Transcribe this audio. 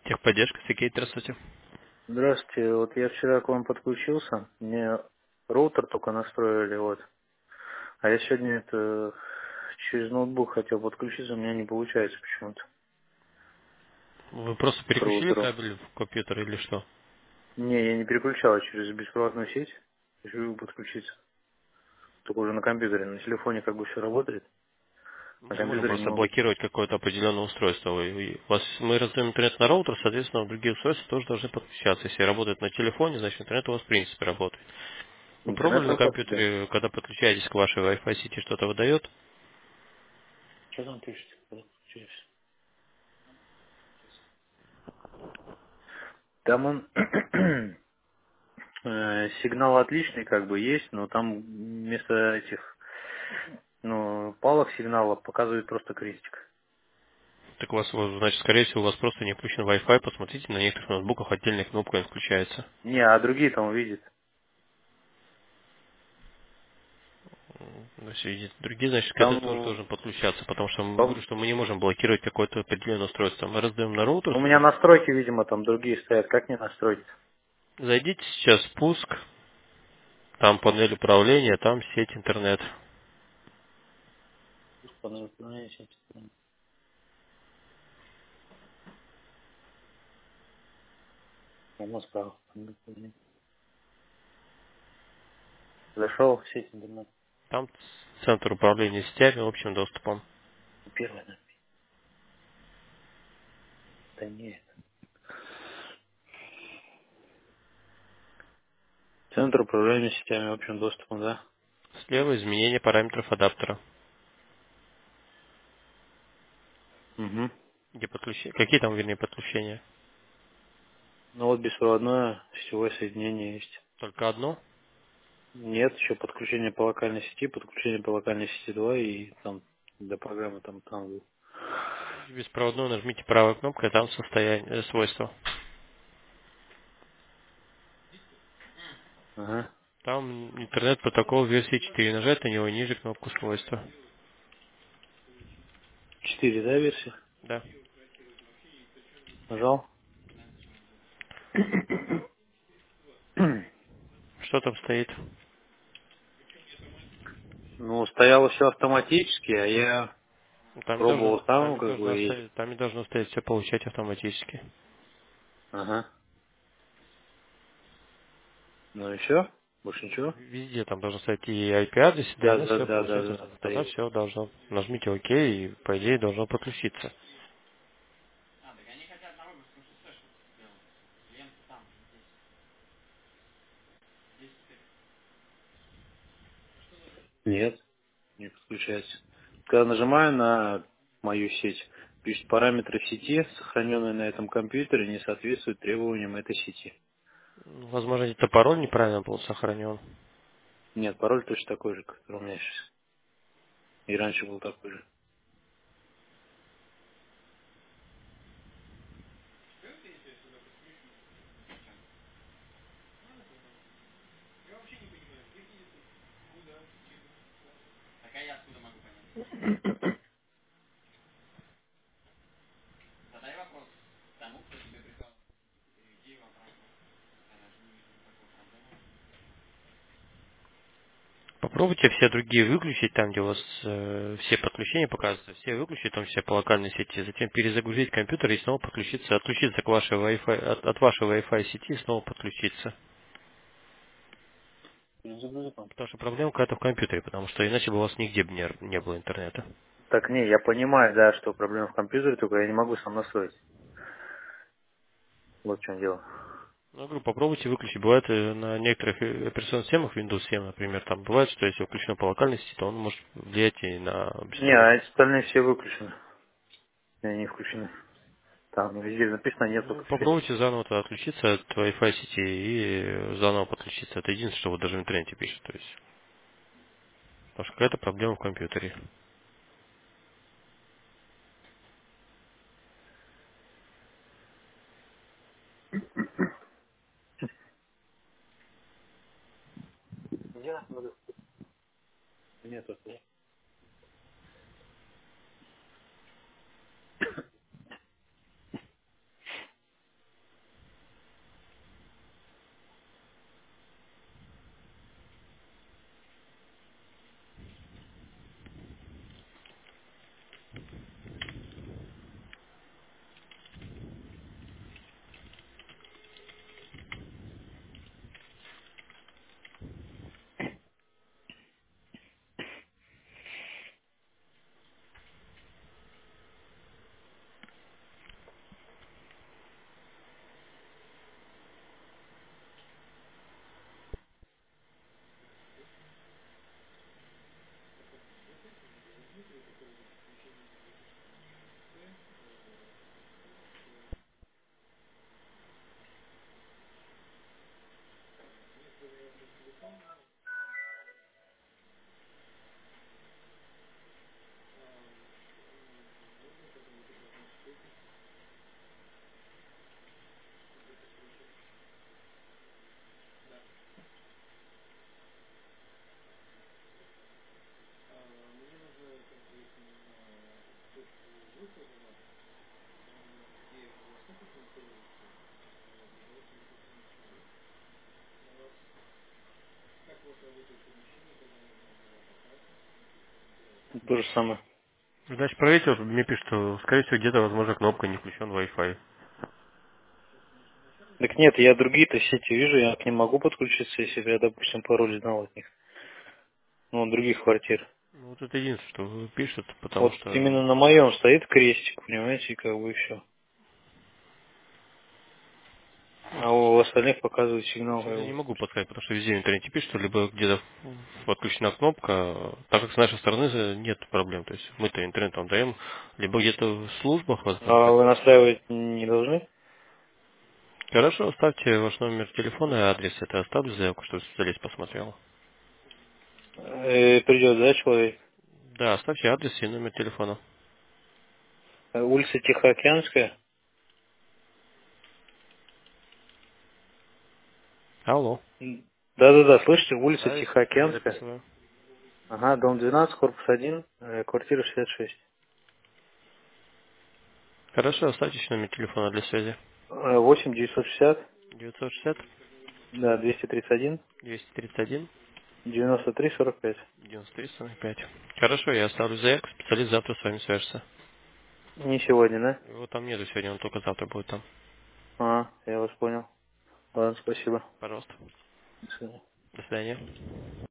Техподдержка, Сергей, здравствуйте. Здравствуйте, вот я вчера к вам подключился, мне роутер только настроили, вот. А я сегодня это через ноутбук хотел подключиться, у меня не получается почему-то Вы просто к переключили роутеру. кабель в компьютер или что? Не, я не переключал, через беспроводную сеть хочу подключиться. Только уже на компьютере, на телефоне как бы все работает, Мы на не можем компьютере не просто могу. блокировать какое-то определенное устройство. Мы раздаем интернет на роутер, соответственно, другие устройства тоже должны подключаться. Если работает на телефоне, значит интернет у вас в принципе работает. Вы Интернет пробовали на работает, да. компьютере, когда подключаетесь к вашей Wi-Fi сети, что-то выдает? Что там пишете? Подключаюсь. Там он сигнал отличный как бы есть, но там вместо этих, ну, палок сигнала показывает просто крестик. Так у вас, значит, скорее всего, у вас просто не включен Wi-Fi. Посмотрите, на некоторых ноутбуках отдельная кнопка включается. Не, а другие там увидят. Если видит другие, значит, к Там этому тоже должен подключаться, потому что мы там- говорю, что мы не можем блокировать какое-то определенное устройство. Мы раздаем на роутер. у меня настройки, видимо, там другие стоят. Как не настроить? Зайдите сейчас в спуск, там панель управления, там сеть интернет. Панель управления сетью. Одно справа. Панель управления. Зашел в сеть интернет. Там центр управления сетями общим доступом. Первое, да. Да нет. Центр управления сетями общим доступом, да? Слева изменение параметров адаптера. Угу. Где подключение? Какие там, вернее, подключения? Ну вот беспроводное сетевое соединение есть. Только одно. Нет, еще подключение по локальной сети, подключение по локальной сети 2 и там для программы там. Беспроводную нажмите правой кнопкой, там состояние, свойства. Ага. Там интернет-протокол версии 4. Нажать на него ниже кнопку свойства. 4, да, версия? Да. Нажал. Что там стоит? Ну, стояло все автоматически, а я пробовал Там сам, и как бы, и... должно стоять все получать автоматически. Ага. Ну и все? Больше ничего? Везде там должно стоять и IP-адрес, и Да, DNS, да, все да, да, получается. да, Тогда стоит. все должно. Нажмите ОК, и по идее должно подключиться. Нет, не подключается. Когда нажимаю на мою сеть, пишет параметры сети, сохраненные на этом компьютере, не соответствуют требованиям этой сети. Возможно, это пароль неправильно был сохранен. Нет, пароль точно такой же, который у меня сейчас. И раньше был такой же. Попробуйте все другие выключить, там, где у вас все подключения показываются, все выключить, в том числе по локальной сети, затем перезагрузить компьютер и снова подключиться, отключиться к вашей Wi-Fi, от вашей Wi-Fi сети и снова подключиться. Загрузи там. Потому что проблема какая-то в компьютере, потому что иначе бы у вас нигде бы не было интернета. Так не, я понимаю, да, что проблема в компьютере, только я не могу сам настроить. Вот в чем дело. Ну, я говорю, попробуйте выключить. Бывает на некоторых операционных системах, Windows 7, например, там бывает, что если включено по локальной сети, то он может влиять и на Не, а беспроводность. остальные все выключены. Они не включены. Там везде написано нет Ну, подключения. попробуйте заново тогда отключиться от Wi-Fi сети и заново подключиться. Это единственное, что вот даже в интернете пишет. То есть, потому что какая-то проблема в компьютере. Где? Нет, То же самое. Значит, проверьте, вот мне пишут, что, скорее всего, где-то, возможно, кнопка не включен Wi-Fi. Так нет, я другие-то сети вижу, я к ним могу подключиться, если бы я, допустим, пароль знал от них. Ну, других квартир. Ну, вот это единственное, что пишут, потому Вот что... именно на моем стоит крестик, понимаете, и как бы и все. А у остальных показывает сигнал, как Я не бы. могу подсказать, потому что везде в интернете пишут, что либо где-то подключена кнопка, так как с нашей стороны нет проблем. То есть мы-то интернет вам даем, либо где-то в службах, А возможно. вы настраивать не должны? Хорошо, оставьте ваш номер телефона и адрес. Это оставлю заявку, чтобы специалист посмотрел. Придет, да, человек? Да, оставьте адрес и номер телефона. Улица Тихоокеанская. Алло. Да-да-да, слышите, улица Да, я Тихоокеанская. записываю. Ага, дом 12, корпус 1, квартира 66. Хорошо, оставьте еще номер телефона для связи. 8 960, 960 да, 231, 231 93 45. 93 45. Хорошо, я оставлю заявку, специалист завтра с вами свяжется. Не сегодня, да? Его там нету сегодня, он только завтра будет там. Я вас понял. Ладно, спасибо. Пожалуйста. До свидания. До свидания.